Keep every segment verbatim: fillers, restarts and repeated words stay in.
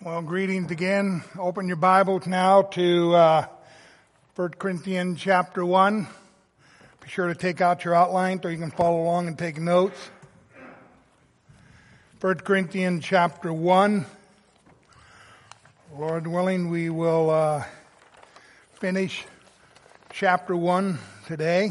Well, greetings again. Open your Bibles now to uh, First Corinthians chapter one. Be sure to take out your outline so you can follow along and take notes. First Corinthians chapter one. Lord willing, we will uh, finish chapter one today.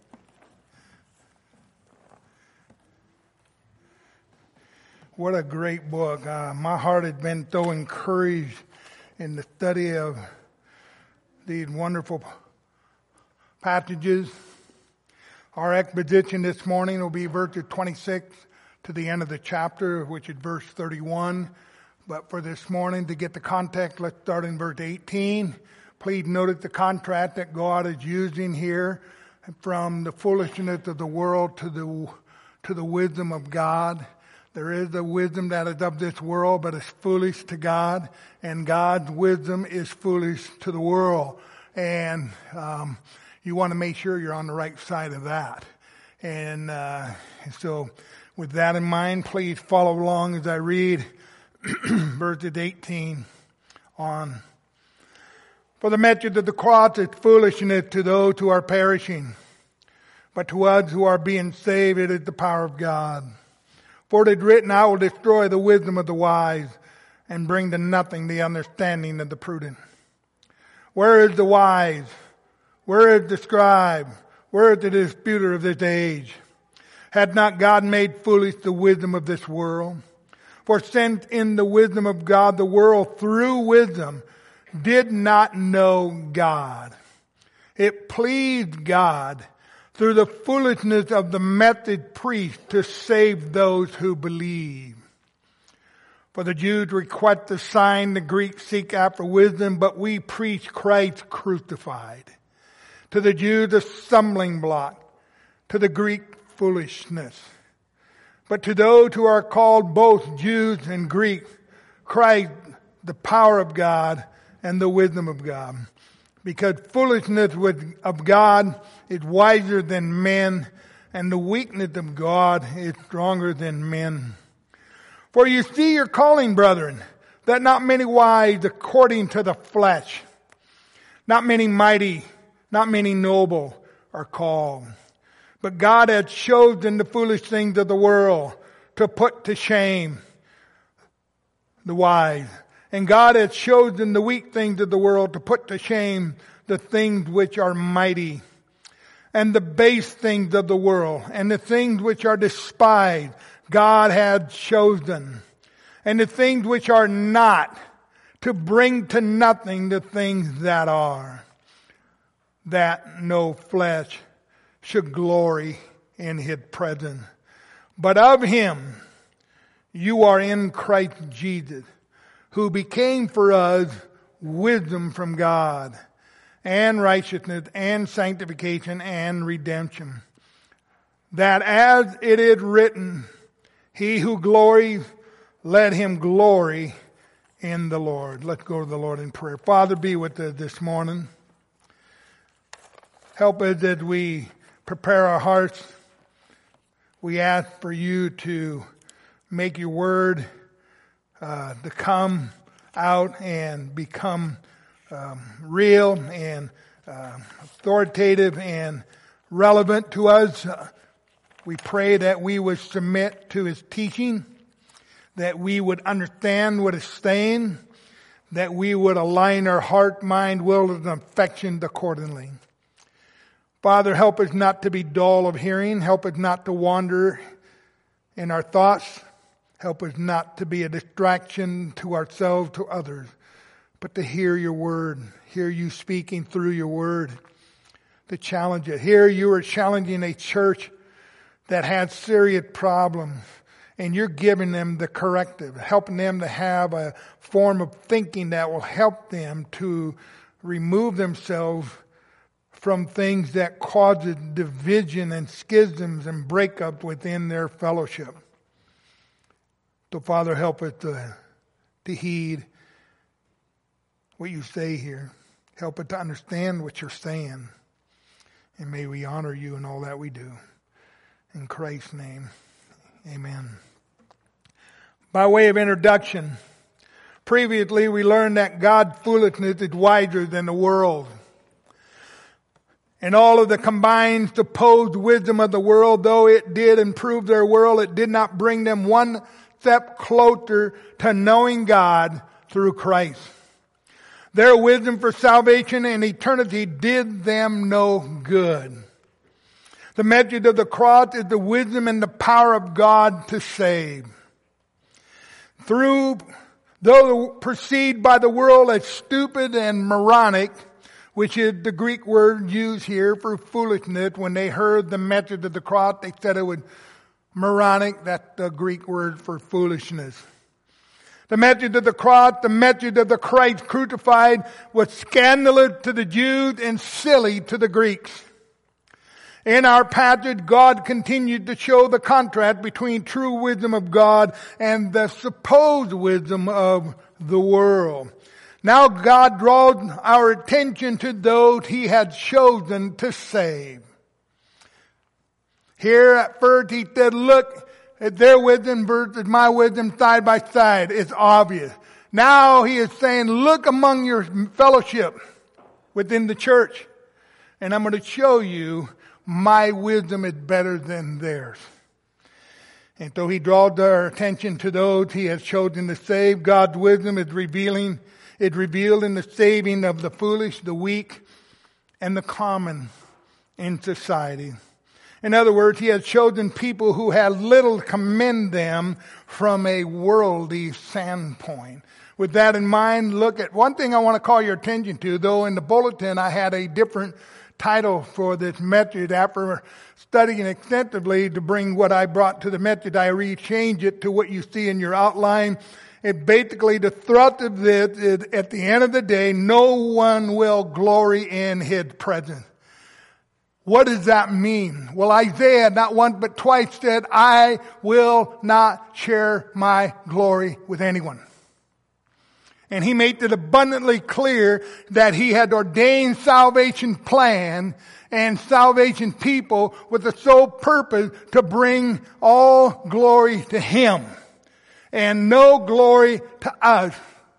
What a great book. Uh, my heart has been so encouraged in the study of these wonderful passages. Our exposition this morning will be verses twenty-six to the end of the chapter, which is verse thirty-one. But for this morning, to get the context, let's start in verse eighteen. Please notice the contrast that God is using here from the foolishness of the world to the, to the wisdom of God. There is a wisdom that is of this world, but is foolish to God, and God's wisdom is foolish to the world. And um, you want to make sure you're on the right side of that. And uh, so with that in mind, please follow along as I read verses eighteen on. For the message of the cross is foolishness to those who are perishing, but to us who are being saved, it is the power of God. For it is written, I will destroy the wisdom of the wise and bring to nothing the understanding of the prudent. Where is the wise? Where is the scribe? Where is the disputer of this age? Had not God made foolish the wisdom of this world? For since in the wisdom of God, the world through wisdom did not know God, it pleased God through the foolishness of the message preached to save those who believe. For the Jews request a sign, the Greeks seek after wisdom, but we preach Christ crucified. To the Jews a stumbling block, to the Greek foolishness. But to those who are called both Jews and Greeks, Christ the power of God and the wisdom of God. Because foolishness of God is wiser than men, and the weakness of God is stronger than men. For you see your calling, brethren, that not many wise according to the flesh, not many mighty, not many noble are called. But God hath chosen the foolish things of the world to put to shame the wise. And God hath chosen the weak things of the world to put to shame the things which are mighty, and the base things of the world, and the things which are despised, God hath chosen, and the things which are not, to bring to nothing the things that are, that no flesh should glory in his presence. But of him you are in Christ Jesus, who became for us wisdom from God, and righteousness, and sanctification, and redemption. That as it is written, he who glories, let him glory in the Lord. Let's go to the Lord in prayer. Father, be with us this morning. Help us as we prepare our hearts. We ask for you to make your word uh, to come out and become um, real and uh, authoritative and relevant to us. Uh, we pray that we would submit to his teaching, that we would understand what is saying, that we would align our heart, mind, will, and affections accordingly. Father, help us not to be dull of hearing. Help us not to wander in our thoughts. Help us not to be a distraction to ourselves, to others, but to hear your word, hear you speaking through your word, to challenge it. Here you are challenging a church that had serious problems, and you're giving them the corrective, helping them to have a form of thinking that will help them to remove themselves from things that cause division and schisms and breakup within their fellowship. So, Father, help us to, to heed what you say here. Help us to understand what you're saying. And may we honor you in all that we do. In Christ's name, amen. By way of introduction, Previously, we learned that God's foolishness is wiser than the world. And all of the combined supposed wisdom of the world, though it did improve their world, it did not bring them one step closer to knowing God through Christ. Their wisdom for salvation and eternity did them no good. The message of the cross is the wisdom and the power of God to save. Through, though perceived by the world as stupid and moronic, which is the Greek word used here for foolishness, when they heard the message of the cross, they said it was moronic. That's the Greek word for foolishness. The message of the cross, the message of the Christ crucified, was scandalous to the Jews and silly to the Greeks. In our passage, God continued to show the contrast between true wisdom of God and the supposed wisdom of the world. Now God draws our attention to those He had chosen to save. Here at first He said, look at their wisdom versus my wisdom side by side. It's obvious. Now He is saying, look among your fellowship within the church, and I'm going to show you my wisdom is better than theirs. And so He draws our attention to those He has chosen to save. God's wisdom is revealing, is revealed in the saving of the foolish, the weak, and the common in society. In other words, He has chosen people who had little to commend them from a worldly standpoint. With that in mind, look at one thing I want to call your attention to, though in the bulletin I had a different title for this message. After studying extensively to bring what I brought to the message, I rechanged it to what you see in your outline. It basically, the thrust of this is, at the end of the day, no one will glory in His presence. What does that mean? Well, Isaiah not once but twice said, I will not share my glory with anyone. And He made it abundantly clear that He had ordained salvation plan and salvation people with the sole purpose to bring all glory to Him and no glory to us.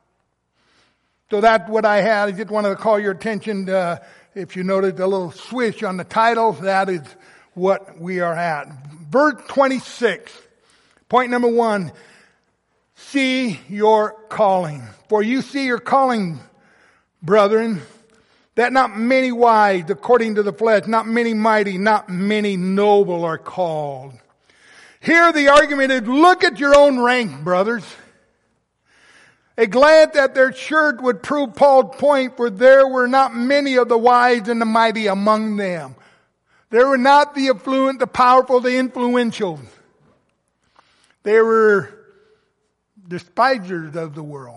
So that's what I had. I just wanted to call your attention to, if you noticed a little swish on the title, that is what we are at. Verse twenty-six, point number one, see your calling. For you see your calling, brethren, that not many wise according to the flesh, not many mighty, not many noble are called. Here the argument is, look at your own rank, brothers. A glance at their shirt would prove Paul's point, for there were not many of the wise and the mighty among them. They were not the affluent, the powerful, the influential. They were despisers of the world.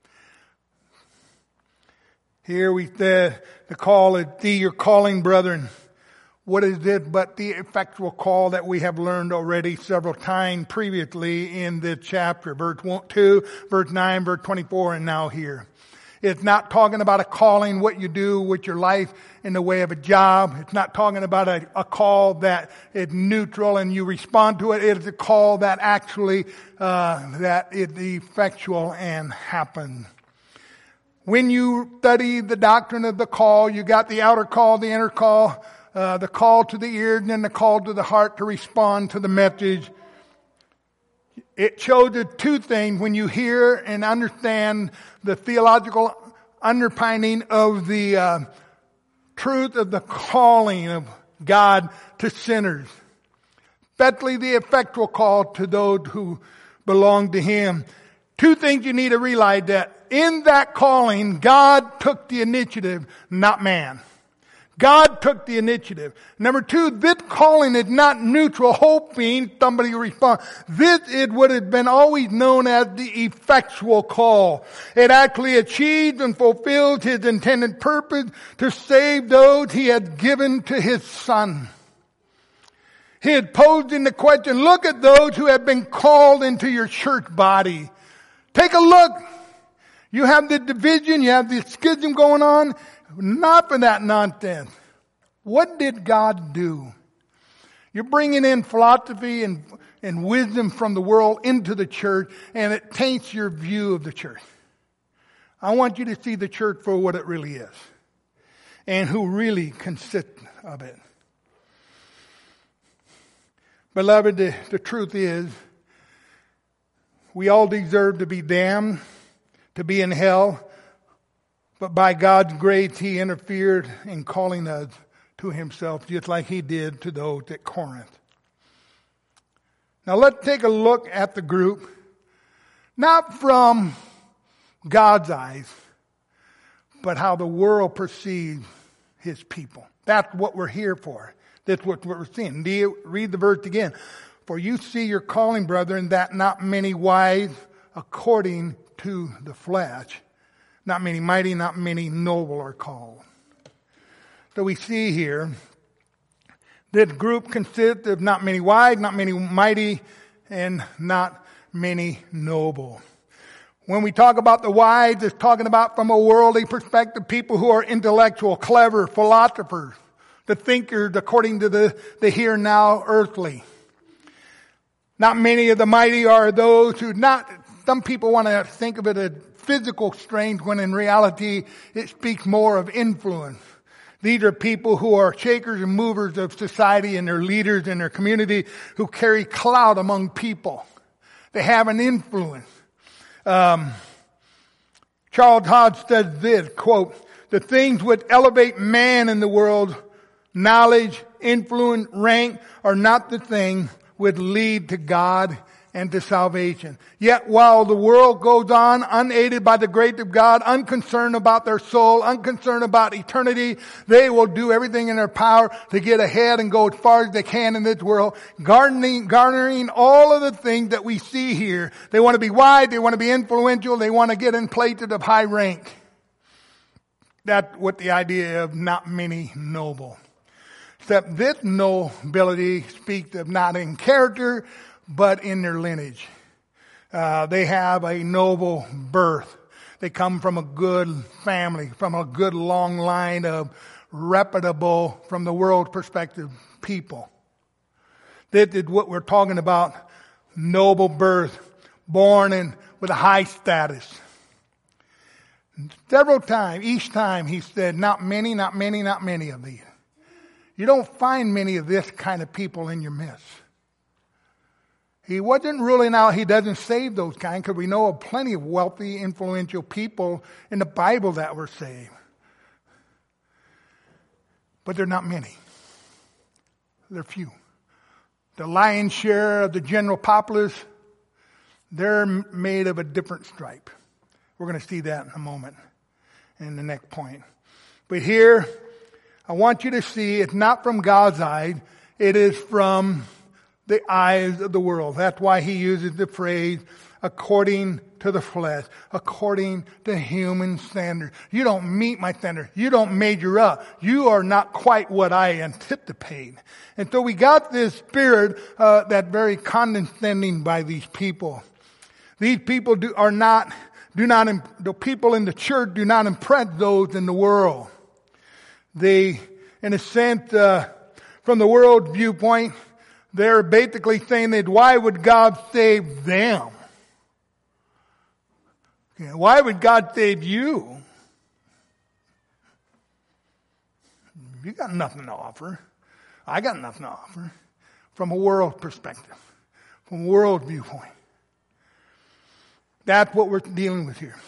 Here we said the call is, see your calling, brethren. What is it but the effectual call that we have learned already several times previously in this chapter? Verse two, verse nine, verse twenty-four, and now here. It's not talking about a calling, what you do with your life in the way of a job. It's not talking about a, a call that is neutral and you respond to it. It's a call that actually, uh, that is effectual and happens. When you study the doctrine of the call, you got the outer call, the inner call, uh, the call to the ear, and then the call to the heart to respond to the message. It shows the two things when you hear and understand the theological underpinning of the uh, truth of the calling of God to sinners. Especially the effectual call to those who belong to Him. Two things you need to realize, that in that calling, God took the initiative, not man. God took the initiative. Number two, this calling is not neutral, hoping somebody will respond. This is what has been always known as the effectual call. It actually achieves and fulfills His intended purpose to save those He had given to His Son. He had posed in the question, look at those who have been called into your church body. Take a look. You have the division, you have the schism going on. Not for that nonsense. What did God do? You're bringing in philosophy and, and wisdom from the world into the church, and it taints your view of the church. I want you to see the church for what it really is and who really consists of it. Beloved, the, the truth is, we all deserve to be damned, to be in hell, but by God's grace, He interfered in calling us to Himself, just like He did to those at Corinth. Now let's take a look at the group, not from God's eyes, but how the world perceives His people. That's what we're here for. That's what we're seeing. Do you read the verse again? For you see your calling, brethren, that not many wise according to the flesh, not many mighty, not many noble are called. So we see here, this group consists of not many wise, not many mighty, and not many noble. When we talk about the wise, it's talking about from a worldly perspective, people who are intellectual, clever, philosophers, the thinkers according to the, the here and now earthly. Not many of the mighty are those who not, some people want to think of it as physical strength when in reality it speaks more of influence. These are people who are shakers and movers of society and their leaders in their community who carry clout among people. They have an influence. Um, Charles Hodge says this, quote, the things which elevate man in the world, knowledge, influence, rank, are not the things which lead to God and to salvation. Yet while the world goes on unaided by the grace of God, unconcerned about their soul, unconcerned about eternity, they will do everything in their power to get ahead and go as far as they can in this world, garnering, garnering all of the things that we see here. They want to be wide, they want to be influential, they want to get in places of high rank. That's what the idea of not many noble. Except this nobility speaks of not in character, but in their lineage. Uh, they have a noble birth. They come from a good family, from a good long line of reputable, from the world perspective, people. This is what we're talking about, noble birth, born in with a high status. Several times, each time he said, not many, not many, not many of these. You don't find many of this kind of people in your midst. He wasn't ruling out, he doesn't save those kind, because we know of plenty of wealthy, influential people in the Bible that were saved. But they're not many. They're few. The lion's share of the general populace, they're made of a different stripe. We're going to see that in a moment, in the next point. But here, I want you to see it's not from God's eye, it is from the eyes of the world. That's why he uses the phrase, according to the flesh, according to human standards. You don't meet my standard. You don't measure up. You are not quite what I anticipate. And so we got this spirit uh, that very condescending by these people. These people do, are not, do not, the people in the church do not impress those in the world. They, in a sense, uh, from the world viewpoint, they're basically saying that why would God save them? Okay, why would God save you? You got nothing to offer. I got nothing to offer. From a world perspective. From a world viewpoint. That's what we're dealing with here.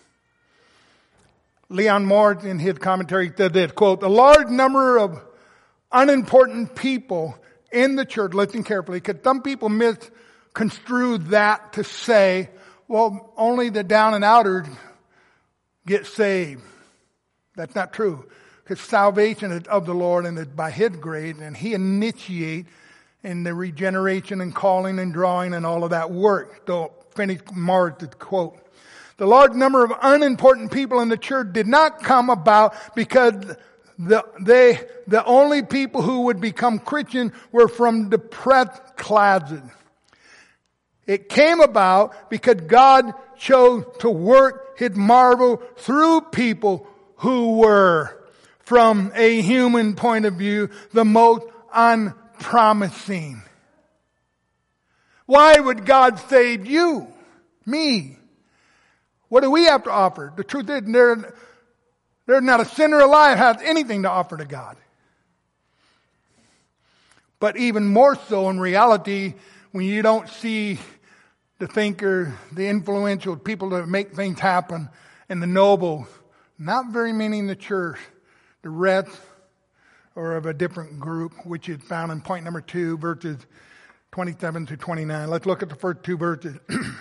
Leon Morris in his commentary said this, quote, a large number of unimportant people in the church, listen carefully, because some people misconstrue that to say, well, only the down and outers get saved. That's not true. Because salvation is of the Lord and it's by His grace, and He initiates in the regeneration and calling and drawing and all of that work. So finish Mark's quote. The large number of unimportant people in the church did not come about because the, they, the only people who would become Christian were from depressed classes. It came about because God chose to work His marvel through people who were, from a human point of view, the most unpromising. Why would God save you? Me? What do we have to offer? The truth is, there, there's not a sinner alive who has anything to offer to God. But even more so in reality, when you don't see the thinker, the influential people that make things happen, and the noble, not very many in the church, the rest are of a different group, which is found in point number two, verses twenty-seven to twenty-nine. Let's look at the first two verses.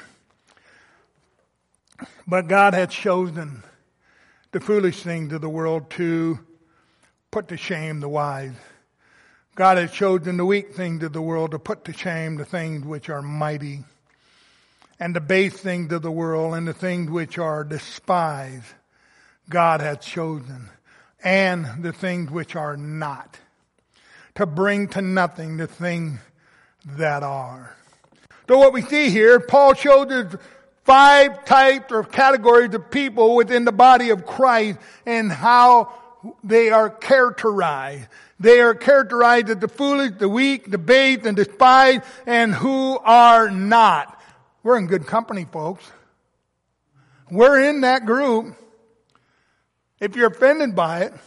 But God had chosen the foolish things of the world to put to shame the wise. God has chosen the weak things of the world to put to shame the things which are mighty, and the base things of the world and the things which are despised. God has chosen, and the things which are not, to bring to nothing the things that are. So what we see here, Paul showed us five types or categories of people within the body of Christ and how they are characterized. They are characterized as the foolish, the weak, the base, and despised, and who are not. We're in good company, folks. We're in that group. If you're offended by it,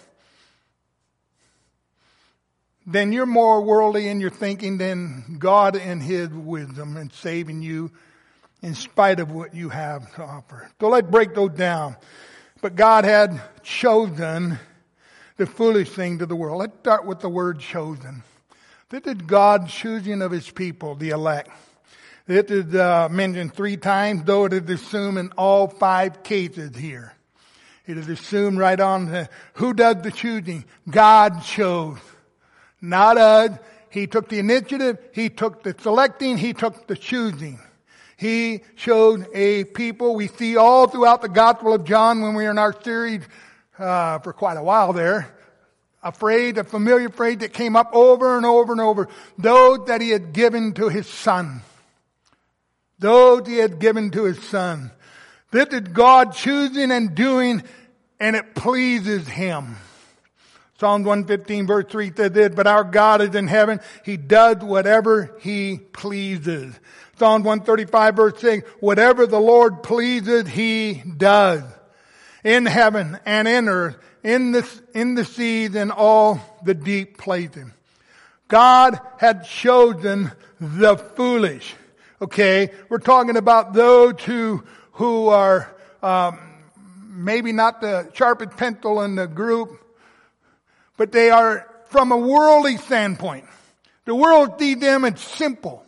then you're more worldly in your thinking than God in His wisdom and saving you in spite of what you have to offer. So let's break those down. But God had chosen the foolish things of the world. Let's start with the word chosen. This is God's choosing of His people, the elect. It is uh, mentioned three times, though it is assumed in all five cases here. It is assumed right on the, who does the choosing? God chose. Not us. He took the initiative. He took the selecting. He took the choosing. He chose a people. We see all throughout the Gospel of John when we were in our series uh, for quite a while there. A phrase, a familiar phrase that came up over and over and over. Those that He had given to His Son. Those He had given to His Son. This is God choosing and doing, and it pleases Him. Psalms one fifteen verse three says this, but our God is in heaven. He does whatever He pleases. Psalm one thirty-five verse six, whatever the Lord pleases, He does. In heaven and in earth, in the, in the seas and all the deep places. God had chosen the foolish. Okay, we're talking about those who, who are um, maybe not the sharpest pencil in the group, but they are from a worldly standpoint. The world sees them as simple.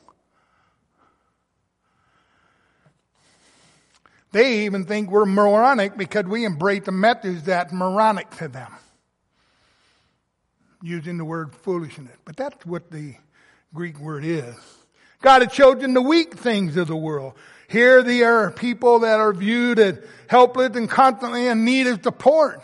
They even think we're moronic because we embrace a message that's moronic to them. Using the word foolishness. But that's what the Greek word is. God has chosen the weak things of the world. Here they are people that are viewed as helpless and constantly in need of support.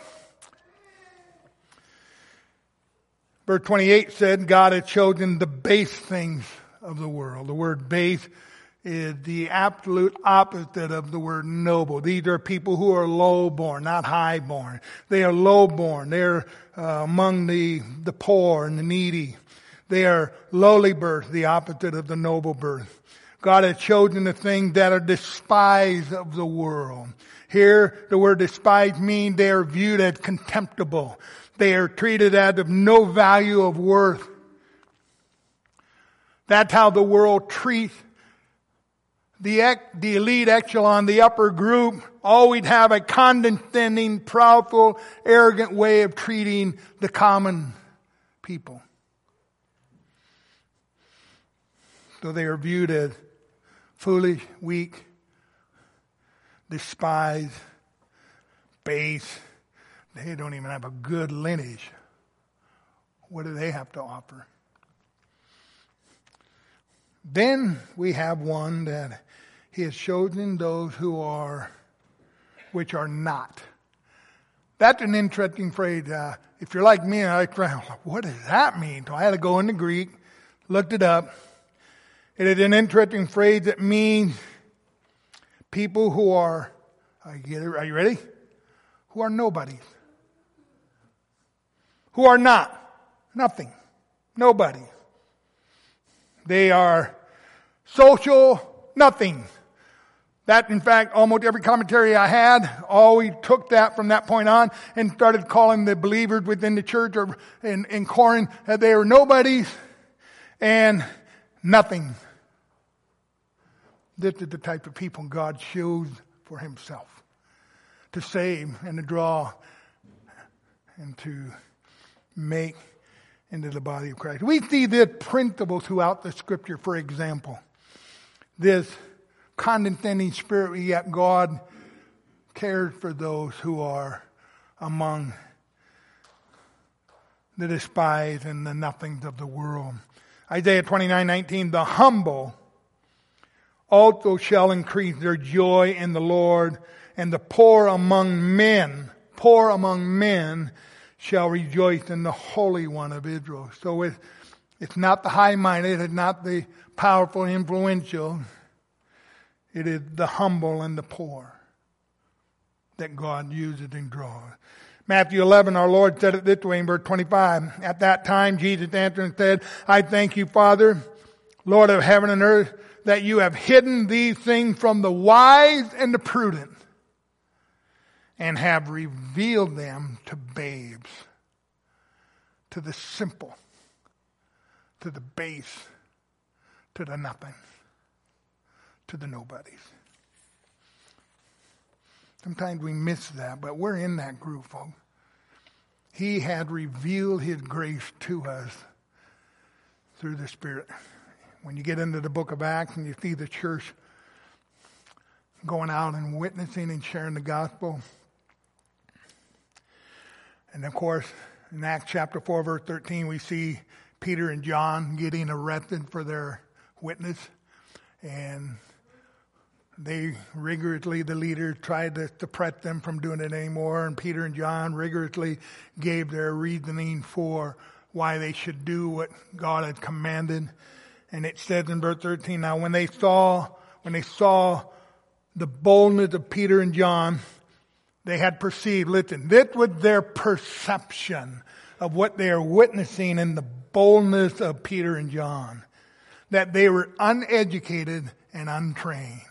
Verse twenty-eight said, God has chosen the base things of the world. The word base is the absolute opposite of the word noble. These are people who are low-born, not high-born. They are low-born. They're uh, among the, the poor and the needy. They are lowly birth, the opposite of the noble birth. God has chosen the things that are despised of the world. Here, the word despised means they are viewed as contemptible. They are treated as of no value of worth. That's how the world treats the, the elite echelon, the upper group. Always have a condescending, proudful, arrogant way of treating the common people. So they are viewed as foolish, weak, despised, base. They don't even have a good lineage. What do they have to offer? Then we have one that He has chosen those who are, which are not. That's an interesting phrase. Uh, if you're like me, I try, what does that mean? So I had to go into Greek, looked it up. It is an interesting phrase that means people who are, I get it, are you ready? Who are nobodies. Who are not. Nothing. Nobody. They are social nothing. That, in fact, almost every commentary I had always took that from that point on and started calling the believers within the church or in, in Corinth that they were nobodies and nothing. This is the type of people God chose for himself to save and to draw and to make into the body of Christ. We see this principle throughout the scripture. For example, this condescending spirit, yet God cares for those who are among the despised and the nothings of the world. Isaiah twenty-nine nineteen, the humble also shall increase their joy in the Lord, and the poor among men, poor among men shall rejoice in the Holy One of Israel. So it's, it's not the high-minded, it's not the powerful, influential. It is the humble and the poor that God uses and draws. Matthew eleven, our Lord said it this way in verse twenty-five. At that time, Jesus answered and said, I thank you, Father, Lord of heaven and earth, that you have hidden these things from the wise and the prudent and have revealed them to babes, to the simple, to the base, to the nothing, to the nobodies. Sometimes we miss that, but we're in that group, folks. He had revealed his grace to us through the Spirit. When you get into the book of Acts and you see the church going out and witnessing and sharing the gospel. And of course, in Acts chapter four, verse thirteen, we see Peter and John getting arrested for their witness. And they rigorously, the leaders tried to suppress them from doing it anymore. And Peter and John rigorously gave their reasoning for why they should do what God had commanded. And it says in verse thirteen, now when they saw, when they saw the boldness of Peter and John, they had perceived, listen, this was their perception of what they are witnessing in the boldness of Peter and John, that they were uneducated and untrained.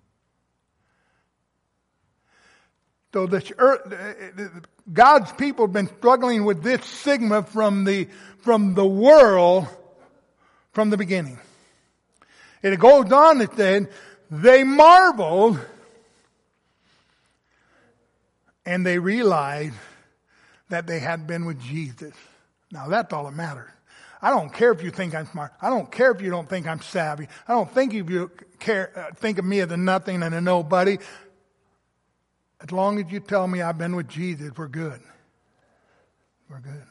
So this earth, God's people have been struggling with this stigma from the, from the world from the beginning. It goes on to say, they marveled and they realized that they had been with Jesus. Now that's all that matters. I don't care if you think I'm smart. I don't care if you don't think I'm savvy. I don't think if you care, uh, think of me as a nothing and a nobody. As long as you tell me I've been with Jesus, we're good. We're good.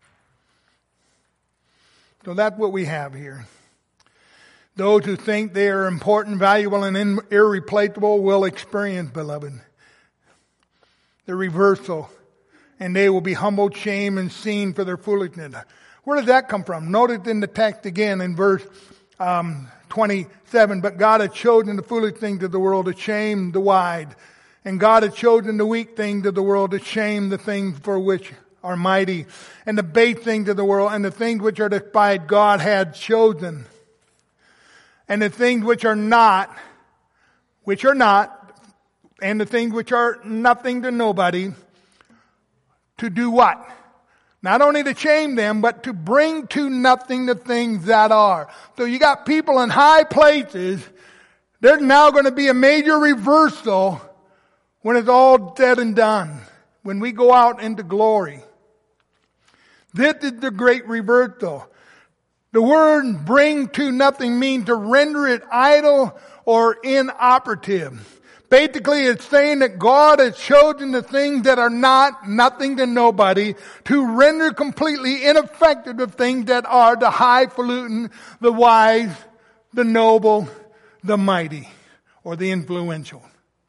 So that's what we have here. Those who think they are important, valuable, and irreplaceable will experience, beloved, the reversal. And they will be humbled, shamed, and seen for their foolishness. Where does that come from? Notice in the text again in verse um, twenty-seven. But God had chosen the foolish things of the world to shame the wise. And God had chosen the weak things of the world to shame the things for which are mighty. And the base things of the world and the things which are despised God had chosen. And the things which are not, which are not, and the things which are nothing to nobody, to do what? Not only to shame them, but to bring to nothing the things that are. So you got people in high places. There's now going to be a major reversal when it's all said and done. When we go out into glory. This is the great reversal. The word bring to nothing means to render it idle or inoperative. Basically, it's saying that God has chosen the things that are not, nothing to nobody, to render completely ineffective the things that are the highfalutin, the wise, the noble, the mighty, or the influential.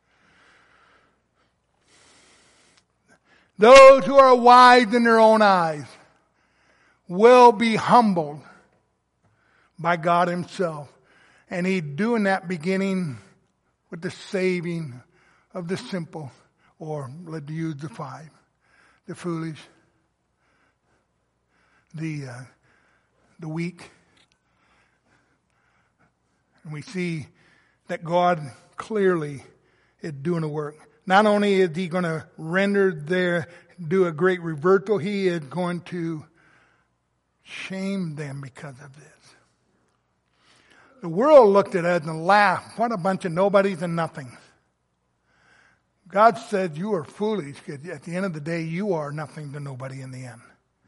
Those who are wise in their own eyes will be humbled by God Himself. And He's doing that beginning with the saving of the simple, or let's use the five, the foolish, the uh, the weak. And we see that God clearly is doing the work. Not only is he going to render their, do a great reversal, he is going to shame them because of this. The world looked at us and laughed. What a bunch of nobodies and nothings. God said you are foolish because at the end of the day you are nothing to nobody in the end.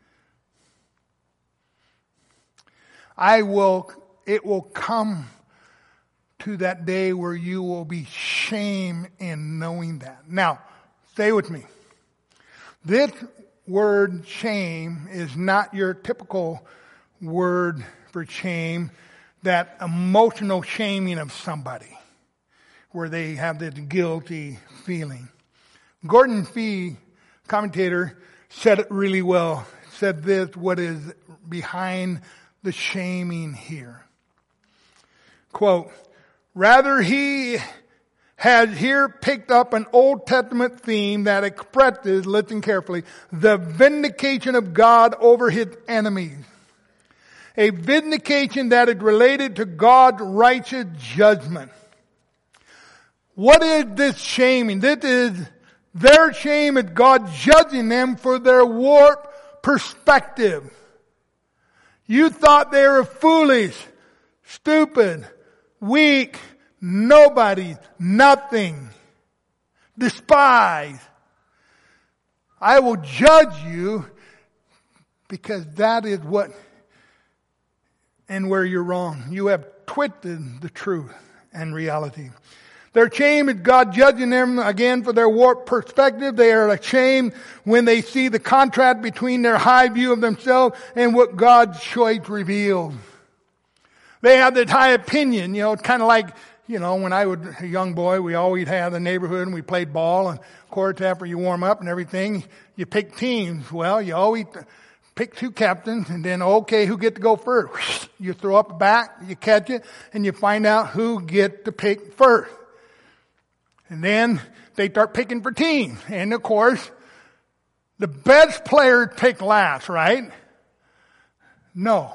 I will, it will come to that day where you will be shamed in knowing that. Now, stay with me. This word shame is not your typical word for shame, that emotional shaming of somebody, where they have this guilty feeling. Gordon Fee, commentator, said it really well. Said this, what is behind the shaming here. Quote, rather he has here picked up an Old Testament theme that expresses, listen carefully, the vindication of God over his enemies. A vindication that is related to God's righteous judgment. What is this shaming? This is their shame at God judging them for their warped perspective. You thought they were foolish, stupid, weak, nobody, nothing, despised. I will judge you because that is what and where you're wrong. You have twisted the truth and reality. They're ashamed at God judging them again for their warped perspective. They are ashamed when they see the contrast between their high view of themselves and what God's choice reveals. They have this high opinion, you know, it's kind of like, you know, when I was a young boy, we always had the neighborhood and we played ball, and of course after you warm up and everything, you pick teams. Well, you always pick two captains, and then, okay, who get to go first? You throw up a bat, you catch it, and you find out who get to pick first. And then they start picking for teams. And of course, the best players pick last, right? No.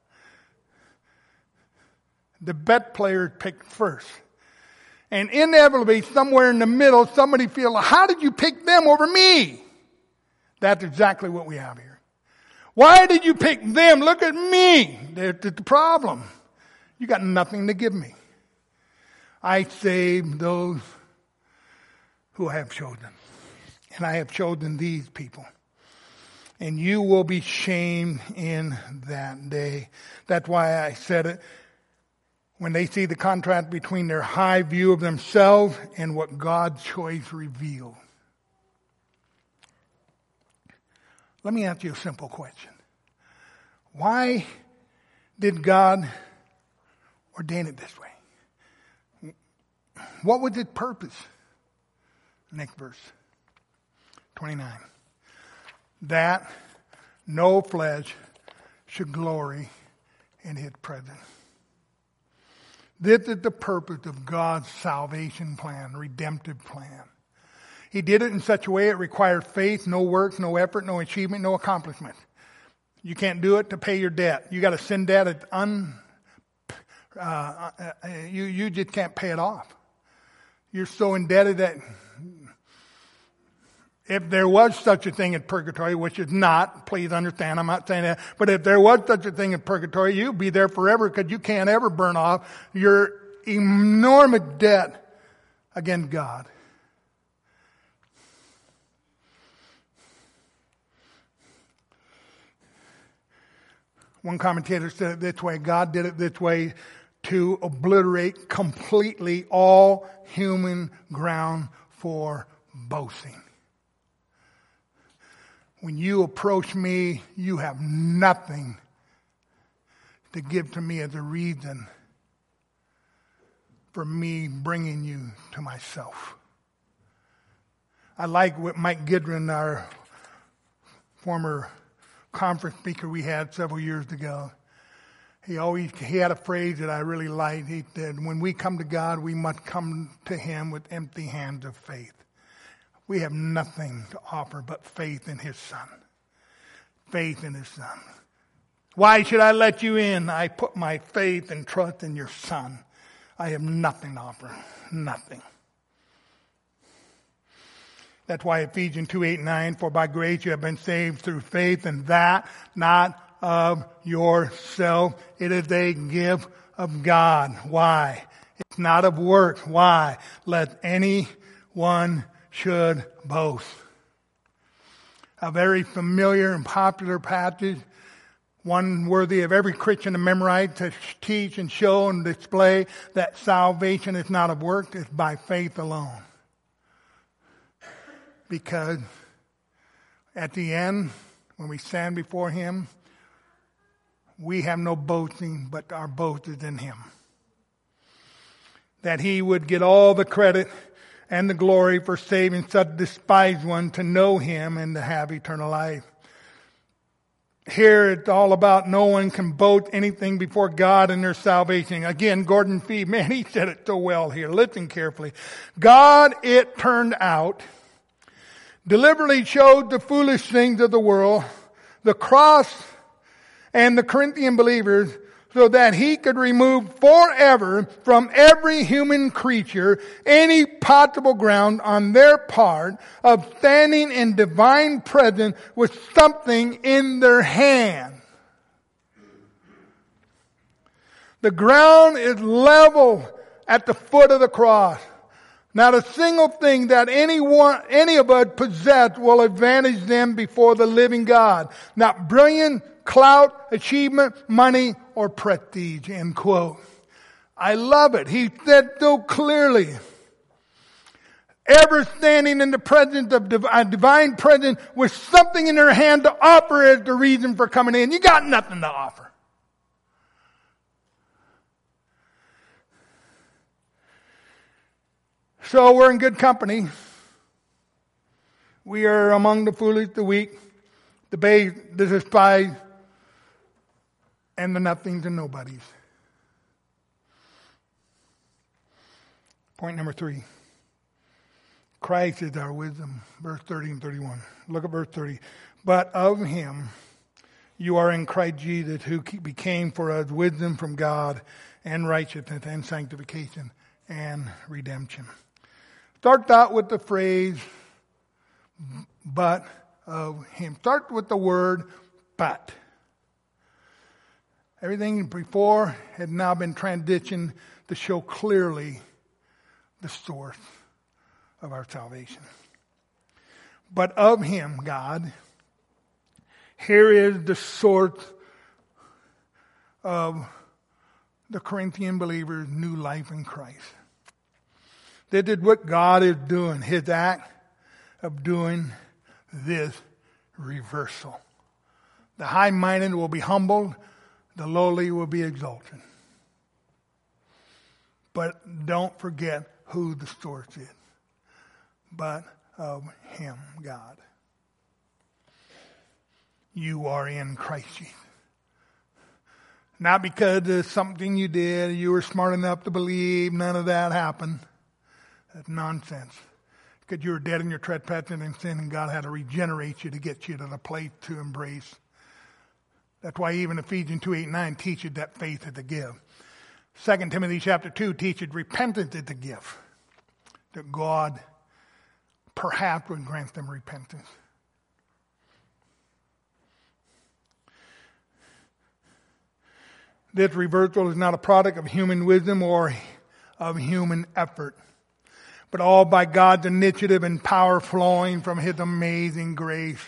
The best players pick first. And inevitably, somewhere in the middle, somebody feels, how did you pick them over me? That's exactly what we have here. Why did you pick them? Look at me. That's the problem. You got nothing to give me. I save those who I have chosen. And I have chosen these people. And you will be shamed in that day. That's why I said it. When they see the contrast between their high view of themselves and what God's choice reveals. Let me ask you a simple question. Why did God ordain it this way? What was its purpose? Next verse. twenty-nine. That no flesh should glory in his presence. This is the purpose of God's salvation plan, redemptive plan. He did it in such a way it required faith, no works, no effort, no achievement, no accomplishment. You can't do it to pay your debt. You got to send debt at un. Uh, uh, you you just can't pay it off. You're so indebted that if there was such a thing as purgatory, which is not, please understand, I'm not saying that, but if there was such a thing as purgatory, you'd be there forever because you can't ever burn off your enormous debt against God. One commentator said it this way, God did it this way to obliterate completely all human ground for boasting. When you approach me, you have nothing to give to me as a reason for me bringing you to myself. I like what Mike Gidron, our former conference speaker we had several years ago. He always, he had a phrase that I really liked. He said, when we come to God, we must come to him with empty hands of faith. We have nothing to offer but faith in his son. Faith in his son. Why should I let you in? I put my faith and trust in your son. I have nothing to offer. Nothing. That's why Ephesians two, eight, nine, for by grace you have been saved through faith, and that not of yourself. It is a gift of God. Why? It's not of works. Why? Let anyone should boast. A very familiar and popular passage, one worthy of every Christian to memorize, to teach and show and display that salvation is not of works, it's by faith alone. Because at the end, when we stand before Him, we have no boasting, but our boast is in Him. That He would get all the credit and the glory for saving such despised one to know Him and to have eternal life. Here it's all about no one can boast anything before God in their salvation. Again, Gordon Fee, man, he said it so well here. Listen carefully. God, it turned out, deliberately showed the foolish things of the world, the cross and the Corinthian believers, so that He could remove forever from every human creature any possible ground on their part of standing in divine presence with something in their hand. The ground is level at the foot of the cross. Not a single thing that anyone, any of us possess will advantage them before the living God. Not brilliant, clout, achievement, money, or prestige, end quote. I love it. He said so clearly. Ever standing in the presence of a divine presence with something in their hand to offer as the reason for coming in. You got nothing to offer. So we're in good company. We are among the foolish, the weak, the base, the despised, and the nothings and nobodies. Point number three. Christ is our wisdom. Verse thirty and thirty-one. Look at verse thirty. But of Him you are in Christ Jesus, who became for us wisdom from God and righteousness and sanctification and redemption. Start out with the phrase, but of Him. Start with the word, but. Everything before had now been transitioned to show clearly the source of our salvation. But of Him, God, here is the source of the Corinthian believers' new life in Christ. This is what God is doing, His act of doing this reversal. The high-minded will be humbled, the lowly will be exalted. But don't forget who the source is. But of Him, God. You are in Christ Jesus. Not because of something you did, you were smart enough to believe, none of that happened. That's nonsense. Because you were dead in your trespasses and sin, and God had to regenerate you to get you to the place to embrace. That's why even Ephesians two, eight, nine teaches that faith is a gift. Second Timothy chapter two teaches repentance is a gift. That God perhaps would grant them repentance. This reversal is not a product of human wisdom or of human effort, but all by God's initiative and power flowing from His amazing grace.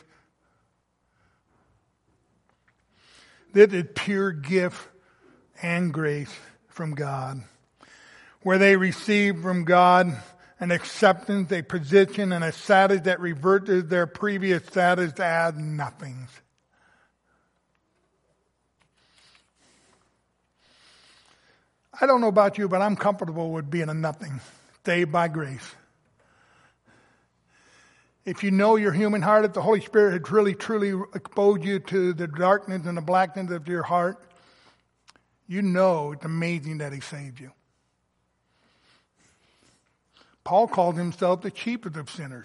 This is pure gift and grace from God, where they receive from God an acceptance, a position, and a status that reverts their previous status as nothings. I don't know about you, but I'm comfortable with being a nothing, saved by grace. If you know your human heart, if the Holy Spirit had really, truly exposed you to the darkness and the blackness of your heart, you know it's amazing that He saved you. Paul called himself the chiefest of sinners.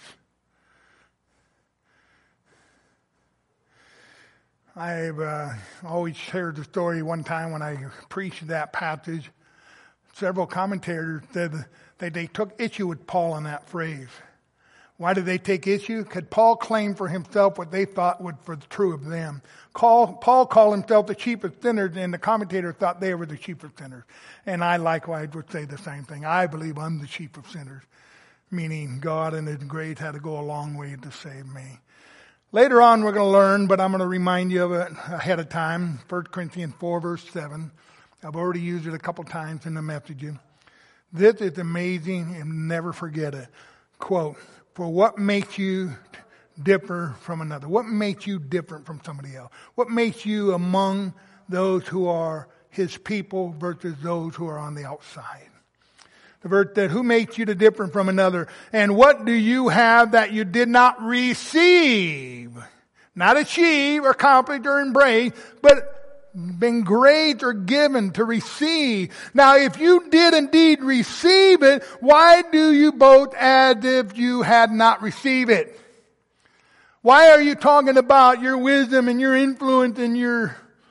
I've uh, always shared the story one time when I preached that passage. Several commentators said that they took issue with Paul in that phrase. Why did they take issue? Because Paul claimed for himself what they thought would be true of them. Paul, Paul called himself the chief of sinners, and the commentators thought they were the chief of sinners. And I likewise would say the same thing. I believe I'm the chief of sinners, meaning God in His grace had to go a long way to save me. Later on we're going to learn, but I'm going to remind you of it ahead of time. First Corinthians four, verse seven. I've already used it a couple times in the messaging. This is amazing, and never forget it. Quote, for what makes you differ from another? What makes you different from somebody else? What makes you among those who are His people versus those who are on the outside? The verse said, who makes you to different from another? And what do you have that you did not receive? Not achieve or accomplish or embrace, but been grazed or given to receive. Now, if you did indeed receive it, why do you boast as if you had not received it? Why are you talking about your wisdom and your influence and your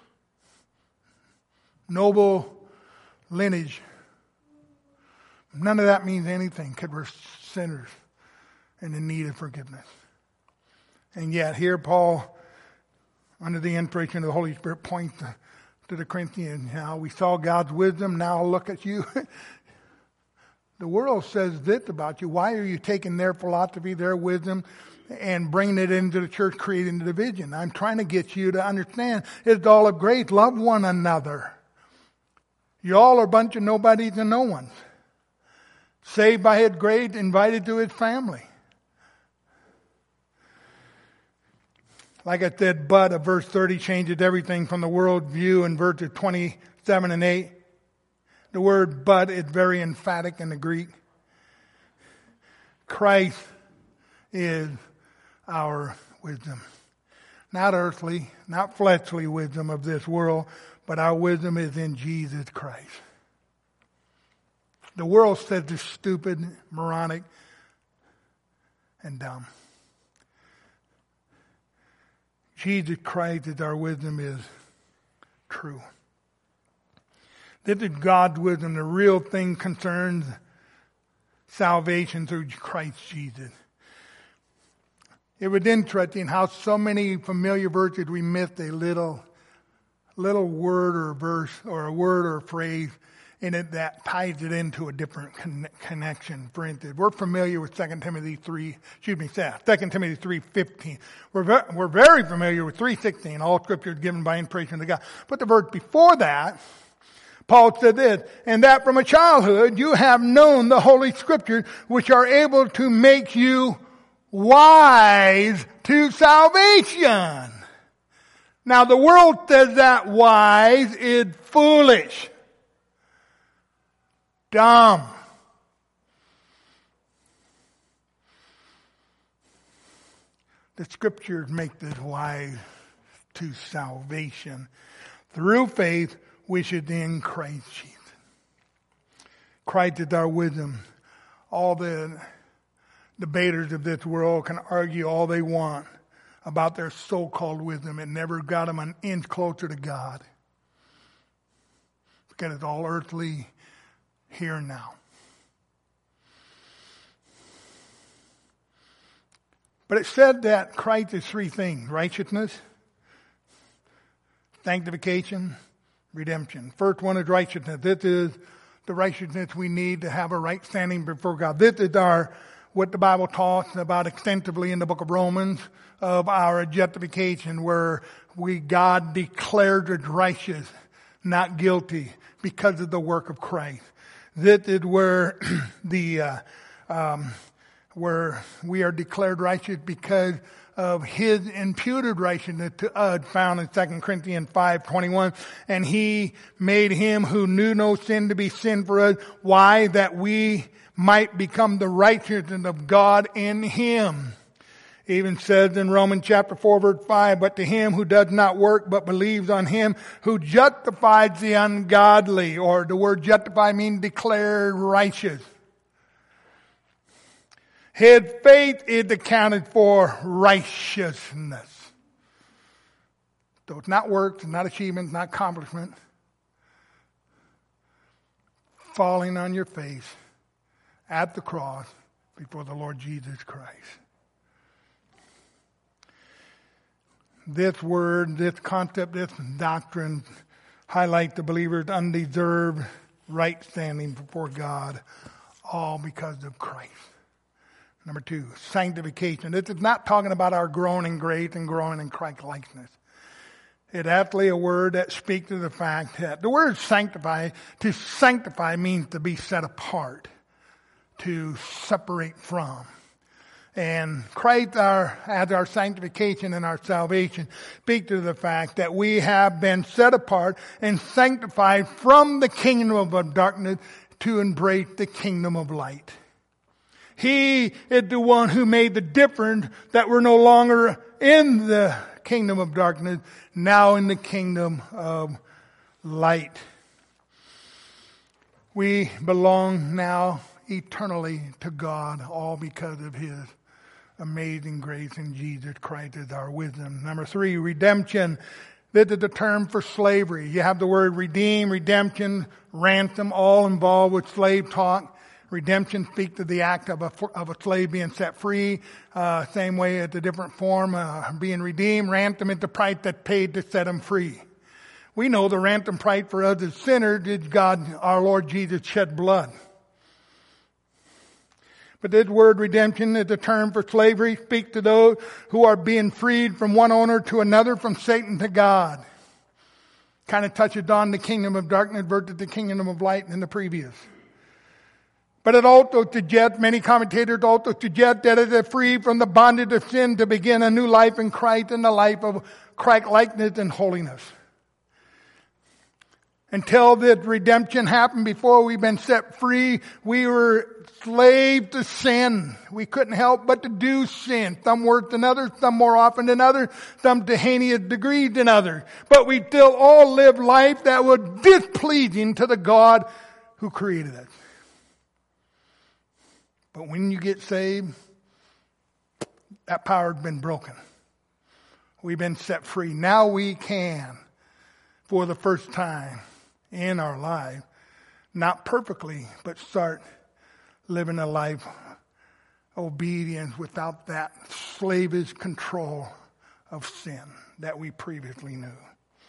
noble lineage? None of that means anything because we're sinners and in need of forgiveness. And yet here Paul, under the inspiration of the Holy Spirit, points to, to the Corinthians. Now we saw God's wisdom. Now look at you. The world says this about you. Why are you taking their philosophy, their wisdom, and bringing it into the church, creating the division? I'm trying to get you to understand it's all of grace. Love one another. You all are a bunch of nobodies and no ones. Saved by His grace, invited to His family. Like I said, but of verse thirty changes everything from the world view in verses twenty-seven and eight. The word but is very emphatic in the Greek. Christ is our wisdom. Not earthly, not fleshly wisdom of this world, but our wisdom is in Jesus Christ. The world says it's stupid, moronic, and dumb. Jesus Christ is our wisdom is true. This is God's wisdom. The real thing concerns salvation through Christ Jesus. It was interesting how so many familiar verses we missed a little, little word or verse or a word or a phrase in it that ties it into a different con- connection. For instance, we're familiar with Second Timothy three, excuse me, Second Timothy three fifteen. We're ve- we're very familiar with three sixteen. All Scripture is given by inspiration of God. But the verse before that, Paul said this, and that from a childhood you have known the Holy Scriptures, which are able to make you wise to salvation. Now the world says that wise is foolish. Dumb. The Scriptures make this wise to salvation through faith, which is in Christ Jesus. Christ is our wisdom. All the debaters of this world can argue all they want about their so-called wisdom. It never got them an inch closer to God. Because it's all earthly, here and now. But it said that Christ is three things: righteousness, sanctification, redemption. First one is righteousness. This is the righteousness we need to have a right standing before God. This is our, what the Bible talks about extensively in the book of Romans, of our justification, where we, God declared us righteous, not guilty, because of the work of Christ. This is where the uh, um, where we are declared righteous because of His imputed righteousness to us, found in Second Corinthians five twenty-one. And He made Him who knew no sin to be sin for us. Why? That we might become the righteousness of God in Him. It even says in Romans chapter four verse five, but to him who does not work but believes on Him who justifies the ungodly, or the word justify means declared righteous. His faith is accounted for righteousness. So it's not works, it's not achievement, it's not accomplishment. Falling on your face at the cross, before the Lord Jesus Christ. This word, this concept, this doctrine highlight the believer's undeserved right standing before God, all because of Christ. Number two, sanctification. This is not talking about our growing in grace and growing in Christ likeness. It's actually a word that speaks to the fact that the word sanctify, to sanctify means to be set apart, to separate from. And Christ our, as our sanctification and our salvation speak to the fact that we have been set apart and sanctified from the kingdom of darkness to embrace the kingdom of light. He is the one who made the difference that we're no longer in the kingdom of darkness, now in the kingdom of light. We belong now eternally to God, all because of His amazing grace in Jesus Christ as our wisdom. Number three, redemption. This is the term for slavery. You have the word redeem, redemption, ransom, all involved with slave talk. Redemption speaks to the act of a, of a slave being set free. Uh, same way, it's a different form, uh, being redeemed. Ransom is the price that's paid to set him free. We know the ransom price for us as sinners is God, our Lord Jesus, shed blood. But this word redemption is a term for slavery, speaks to those who are being freed from one owner to another, from Satan to God. Kind of touches on the kingdom of darkness versus the kingdom of light in the previous. But it also suggests, many commentators also suggest that it is free from the bondage of sin to begin a new life in Christ and the life of Christ-likeness and holiness. Until this redemption happened, before we've been set free, we were slaves to sin. We couldn't help but to do sin. Some worse than others, some more often than others, some to heinous degrees than others. But we still all lived life that was displeasing to the God who created us. But when you get saved, that power has been broken. We've been set free. Now we can, for the first time in our life, not perfectly, but start living a life of obedience without that slavish control of sin that we previously knew.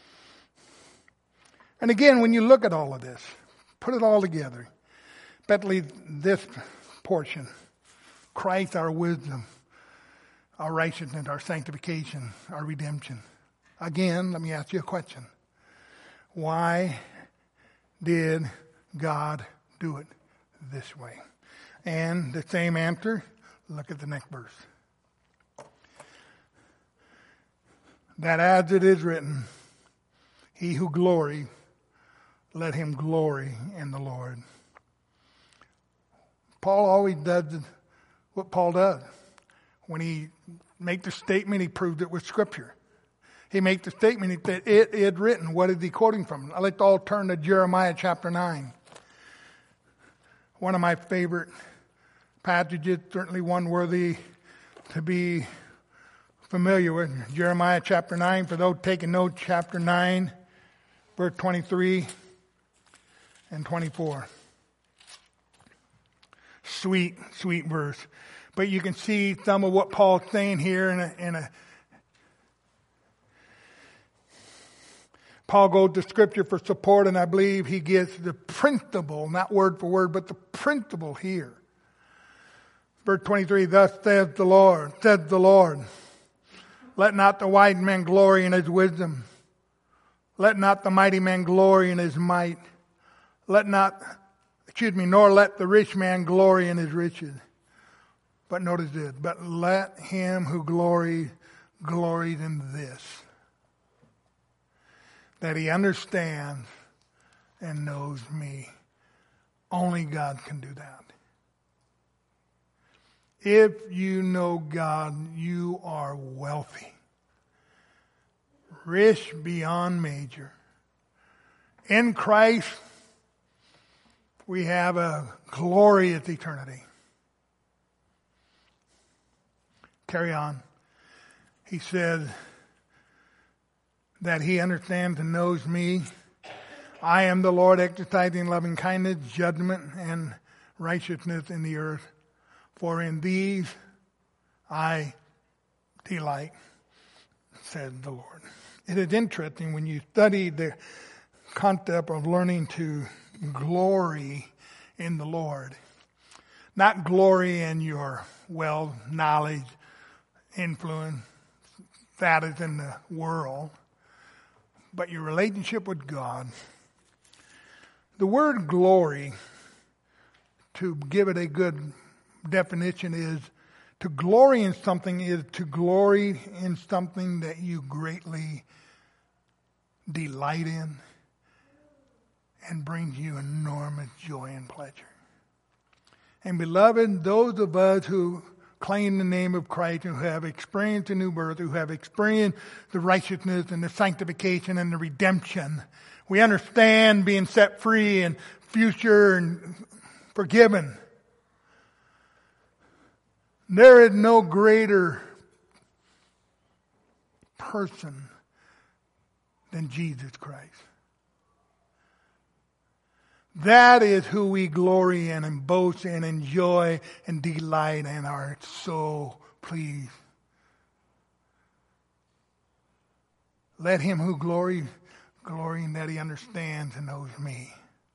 And again, when you look at all of this, put it all together, especially this portion, Christ, our wisdom, our righteousness, our sanctification, our redemption. Again, let me ask you a question. Why did God do it this way? And the same answer, look at the next verse. That as it is written, he who glory, let him glory in the Lord. Paul always does what Paul does. When he makes the statement, he proves it with Scripture. He makes the statement that it is written. What is he quoting from? I'd like to all turn to Jeremiah chapter nine. One of my favorite passages, certainly one worthy to be familiar with. Jeremiah chapter nine, for those taking notes, chapter nine, verse twenty-three and twenty-four. Sweet, sweet verse. But you can see some of what Paul's saying here in a, in a Paul goes to Scripture for support, and I believe he gives the principle, not word for word, but the principle here. Verse twenty-three, thus says the Lord, says the Lord, let not the wise man glory in his wisdom. Let not the mighty man glory in his might. Let not, excuse me, nor let the rich man glory in his riches. But notice this, but let him who glories, glories in this, that he understands and knows me. Only God can do that. If you know God, you are wealthy, rich beyond measure. In Christ, we have a glorious eternity. Carry on. He said that he understands and knows me. I am the Lord exercising loving kindness, judgment, and righteousness in the earth. For in these I delight, said the Lord. It is interesting when you study the concept of learning to glory in the Lord. Not glory in your wealth, knowledge, influence, that is in the world, but your relationship with God. The word glory, to give it a good definition, is to glory in something is to glory in something that you greatly delight in and brings you enormous joy and pleasure. And beloved, those of us who claim the name of Christ, who have experienced the new birth, who have experienced the righteousness and the sanctification and the redemption, we understand being set free and future and forgiven. There is no greater person than Jesus Christ. That is who we glory in and boast in, enjoy and delight and are so pleased. Let him who glory, glory in that he understands and knows me.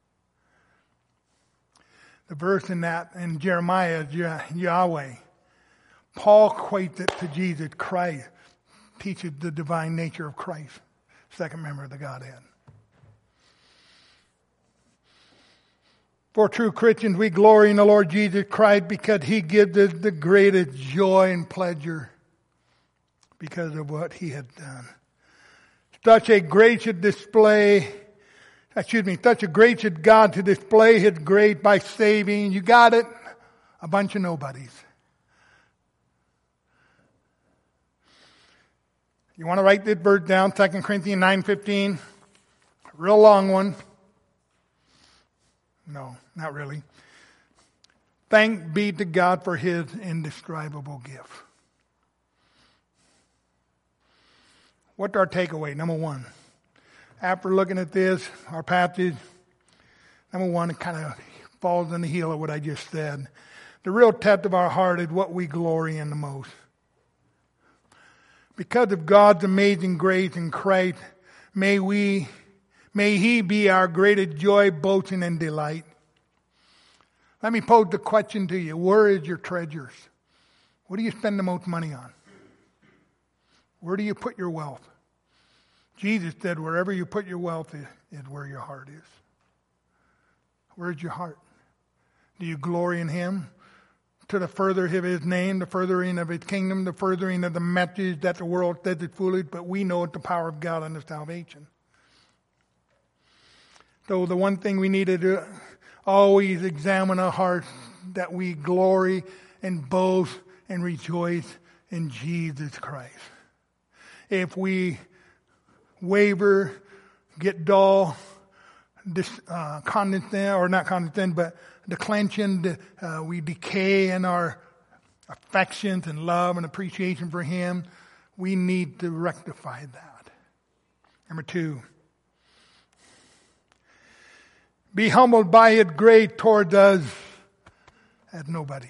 The verse in that in Jeremiah is Yahweh. Paul equates it to Jesus Christ, teaches the divine nature of Christ, second member of the Godhead. For true Christians, we glory in the Lord Jesus Christ because he gives us the greatest joy and pleasure because of what he has done. Such a gracious display, excuse me, such a gracious God to display his grace by saving, you got it, a bunch of nobodies. You want to write this verse down, Second Corinthians nine fifteen, real long one. No, not really. Thanks be to God for his indescribable gift. What's our takeaway? Number one, after looking at this, our passage, number one, it kind of falls on the heel of what I just said. The real test of our heart is what we glory in the most. Because of God's amazing grace in Christ, may we May he be our greatest joy, boasting, and delight. Let me pose the question to you. Where is your treasures? What do you spend the most money on? Where do you put your wealth? Jesus said, wherever you put your wealth is, is where your heart is. Where's your heart? Do you glory in him? To the furthering of his name, the furthering of his kingdom, the furthering of the message that the world says is foolish, but we know it's the power of God unto salvation. So the one thing we need to do, always examine our hearts, that we glory and boast and rejoice in Jesus Christ. If we waver, get dull, dis, uh, condescend, or not condescend, but declension, uh, we decay in our affections and love and appreciation for him, we need to rectify that. Number two, be humbled by his grace towards us as nobodies.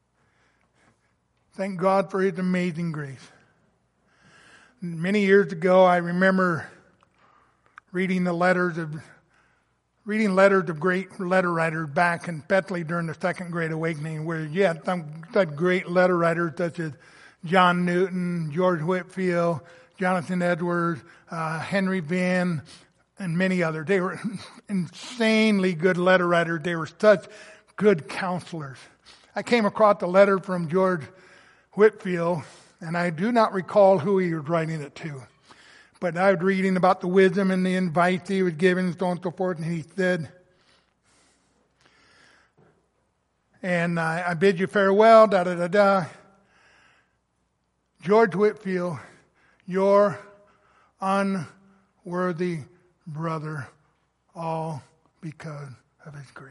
Thank God for his amazing grace. Many years ago, I remember reading the letters of reading letters of great letter writers back in Bethlehem during the Second Great Awakening, where you had some such great letter writers such as John Newton, George Whitefield, Jonathan Edwards, uh, Henry Van, and many others. They were insanely good letter writers. They were such good counselors. I came across a letter from George Whitefield, and I do not recall who he was writing it to. But I was reading about the wisdom and the advice he was giving and so on and so forth, and he said, and I, I bid you farewell, da da da da. George Whitefield, your unworthy brother, all because of his grace.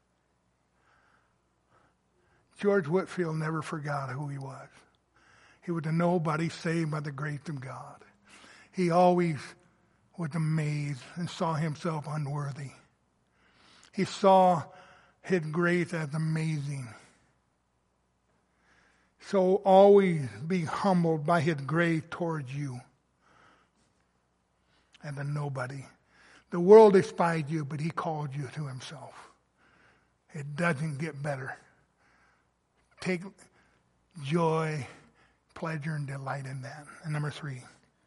George Whitefield never forgot who he was. He was a nobody saved by the grace of God. He always was amazed and saw himself unworthy. He saw his grace as amazing. So always be humbled by his grace towards you and the nobody. The world despised you, but he called you to himself. It doesn't get better. Take joy, pleasure, and delight in that. And number three,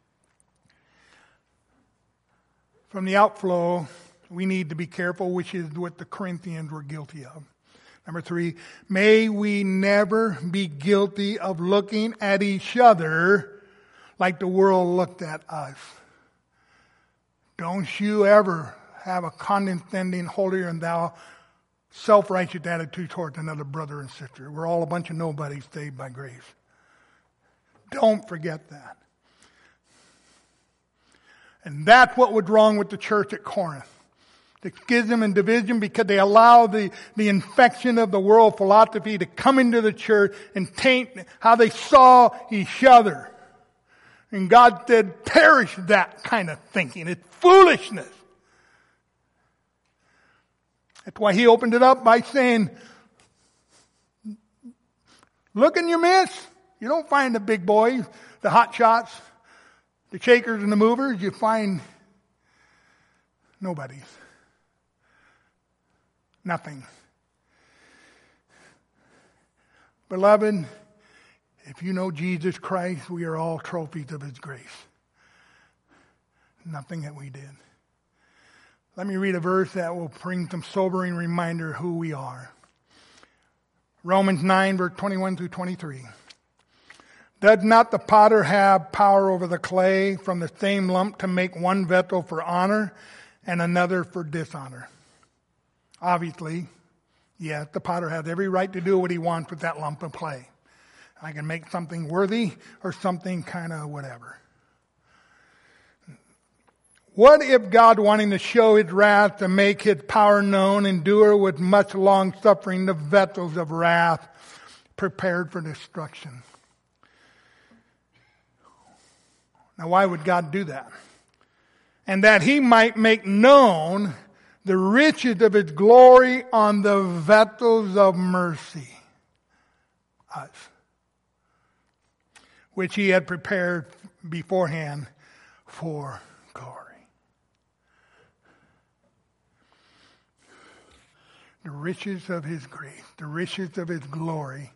from the outflow, we need to be careful, which is what the Corinthians were guilty of. Number three, may we never be guilty of looking at each other like the world looked at us. Don't you ever have a condescending, holier than thou, self-righteous attitude towards another brother and sister. We're all a bunch of nobodies saved by grace. Don't forget that. And that's what was wrong with the church at Corinth. The schism and division, because they allow the, the infection of the world philosophy to come into the church and taint how they saw each other. And God said, perish that kind of thinking. It's foolishness. That's why he opened it up by saying, look in your midst. You don't find the big boys, the hot shots, the shakers and the movers. You find nobodies. Nothing. Beloved, if you know Jesus Christ, we are all trophies of his grace. Nothing that we did. Let me read a verse that will bring some sobering reminder of who we are. Romans nine, verse twenty-one through twenty-three. Does not the potter have power over the clay from the same lump to make one vessel for honor and another for dishonor? Obviously, yes, the potter has every right to do what he wants with that lump of clay. I can make something worthy or something kind of whatever. What if God, wanting to show his wrath, to make his power known, endure with much long suffering the vessels of wrath prepared for destruction? Now, why would God do that? And that he might make known the riches of his glory on the vessels of mercy, us, which he had prepared beforehand for glory. The riches of his grace, the riches of his glory.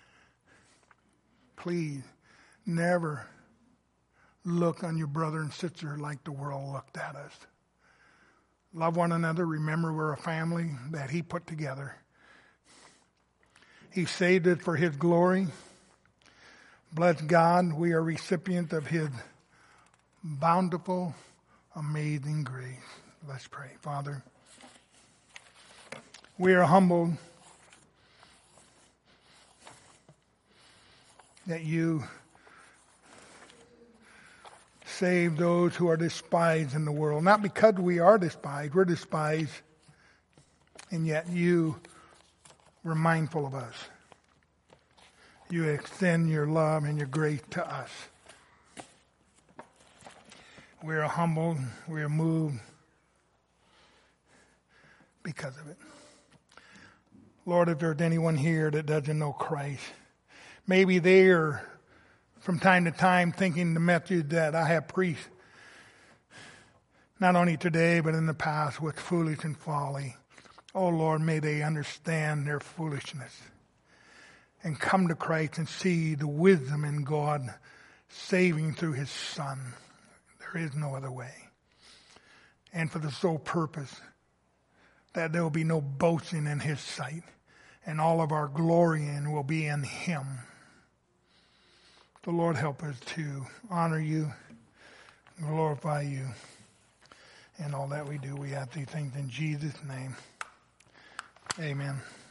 Please never look on your brother and sister like the world looked at us. Love one another. Remember, we're a family that he put together. He saved it for his glory. Bless God, we are recipients of his bountiful, amazing grace. Let's pray. Father, we are humbled that you save those who are despised in the world. Not because we are despised, we're despised, and yet you were mindful of us. You extend your love and your grace to us. We are humbled, we are moved because of it. Lord, if there's anyone here that doesn't know Christ, maybe they are from time to time thinking the message that I have preached, not only today but in the past, was foolish and folly. Oh Lord, may they understand their foolishness and come to Christ and see the wisdom in God saving through his Son. There is no other way. And for the sole purpose that there will be no boasting in his sight, and all of our glorying will be in him. The Lord help us to honor you, glorify you, and all that we do. We ask these things in Jesus' name. Amen.